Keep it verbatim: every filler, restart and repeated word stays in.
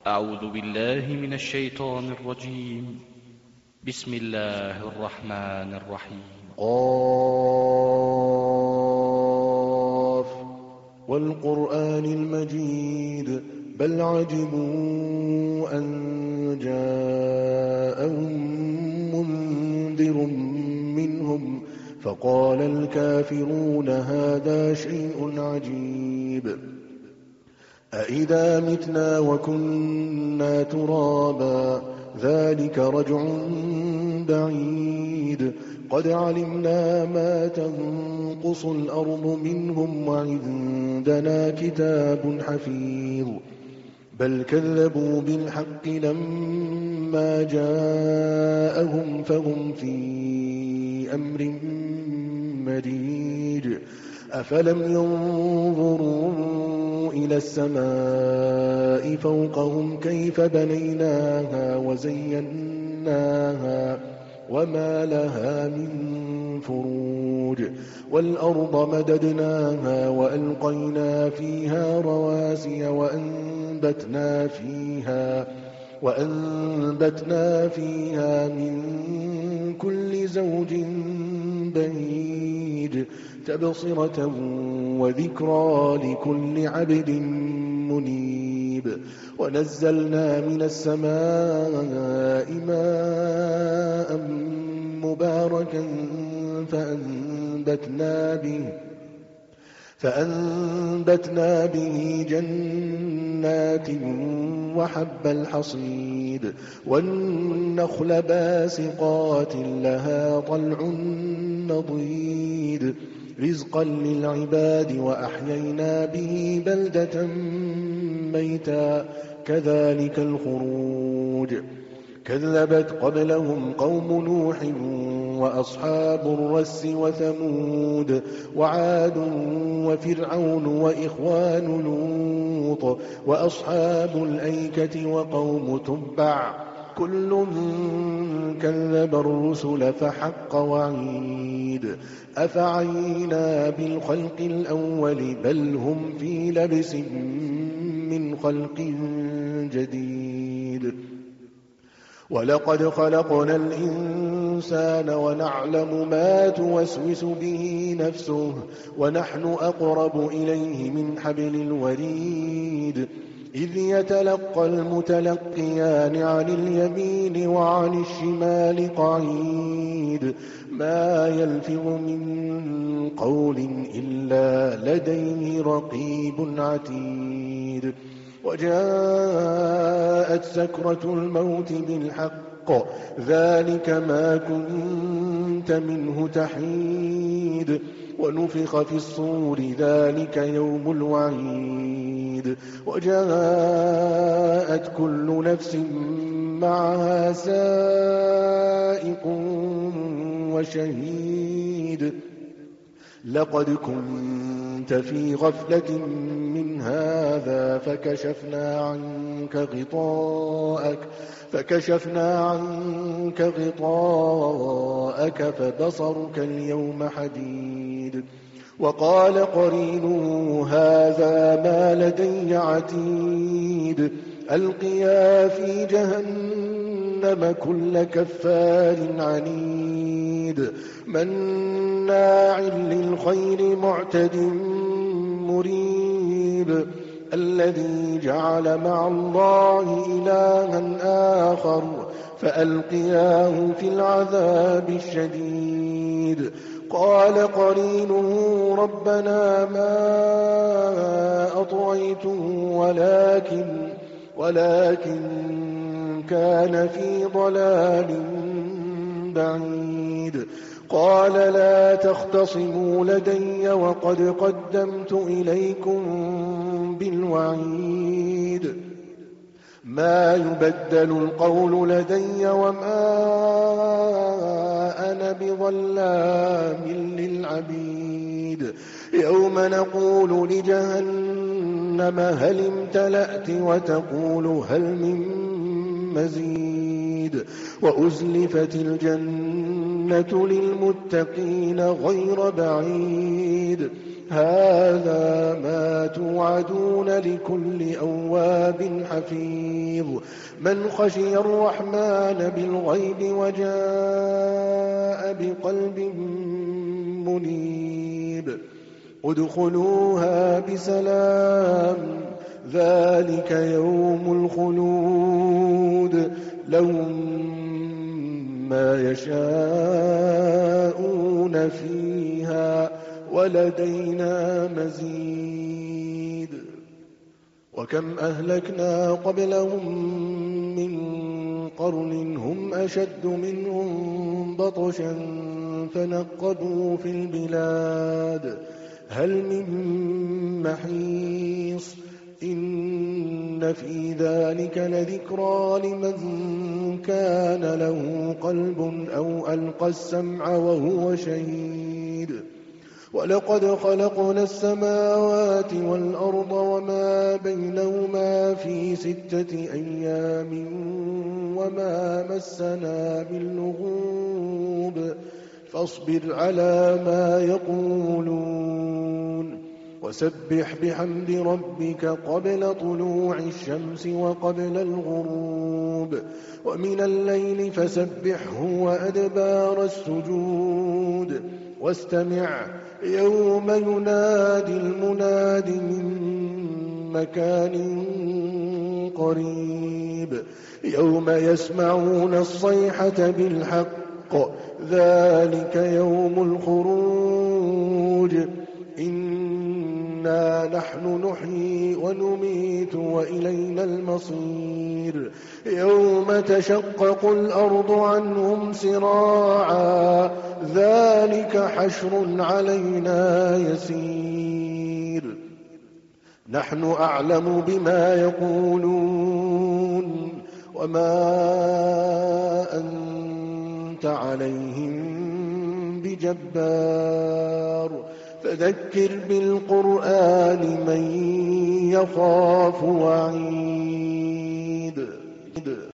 أعوذ بالله من الشيطان الرجيم. بسم الله الرحمن الرحيم. قاف والقرآن المجيد بل عجبوا أن جاءهم منذر منهم فقال الكافرون هذا شيء عجيب أإذا متنا وكنا ترابا ذلك رجع بعيد قد علمنا ما تنقص الأرض منهم وعندنا كتاب حفيظ بل كذبوا بالحق لما جاءهم فهم في أمر مريج أفلم ينظروا إلى السماء فوقهم كيف بنيناها وزيناها وما لها من فروج والأرض مددناها وألقينا فيها رواسي وأنبتنا فيها وأنبتنا فيها من كل زوج بهيج تبصرة وذكرى لكل عبد منيب ونزلنا من السماء ماء مباركا فأنبتنا به فأنبتنا به جنات وحب الحصيد والنخل باسقات لها طلع نضيد رزقا للعباد وأحيينا به بلدة ميتا كذلك الخروج كذبت قبلهم قوم نوح وأصحاب الرس وثمود وعاد وفرعون وإخوان لوط وأصحاب الأيكة وقوم تبع كل كذب الرسل فحق وعيد أفعينا بالخلق الأول بل هم في لبس من خلق جديد ولقد خلقنا الإنسان ونعلم ما توسوس به نفسه ونحن أقرب إليه من حبل الوريد إذ يتلقى المتلقيان عن اليمين وعن الشمال قعيد ما يلفظ من قول إلا لديه رقيب عتيد وجاءت سكرة الموت بالحق ذلك ما كنت منه تحيد ونفخ في الصور ذلك يوم الوعيد وجاءت كل نفس معها سائق وشهيد لقد كنت في غفلة من هذا فكشفنا عنك غطاءك فكشفنا عنك غطاءك فبصرك اليوم حديد وقال قرينه هذا ما لدي عتيد ألقيا في جهنم كل كفار عنيد مناع للخير معتد مريب الذي جعل مع الله إلها آخر فألقياه في العذاب الشديد قال قرينه ربنا ما أطغيته ولكن ولكن كان في ضلال بعيد قال لا تختصموا لدي وقد قدمت إليكم بالوعيد ما يبدل القول لدي وما أنا بظلام للعبيد يوم نقول لجهنم هل امتلأت وتقول هل من مزيد وأزلفت الجنة للمتقين غير بعيد هذا ما توعدون لكل أواب حفيظ من خشي الرحمن بالغيب وجاء بقلب منيب ادخلوها بسلام ذلك يوم الخلود لهم ما يشاءون فيها ولدينا مزيد وكم أهلكنا قبلهم من قرن هم أشد منهم بطشا فنقبوا في البلاد هل من محيص إن في ذلك لذكرى لمن كان له قلب أو ألقى السمع وهو شهيد ولقد خلقنا السماوات والأرض وما بينهما في ستة أيام وما مسنا باللغوب فاصبر على ما يقولون وسبح بحمد ربك قبل طلوع الشمس وقبل الغروب ومن الليل فسبحه وأدبار السجود واستمع يوم ينادي المناد من مكان قريب يوم يسمعون الصيحة بالحق ذلك يوم الخروج إنا نحن نحيي ونميت وإلينا المصير يوم تشقق الأرض عنهم سراعا ذلك حشر علينا يسير نحن أعلم بما يقولون وما أنت عليهم بجبار فذكر بالقرآن من يخاف وعيد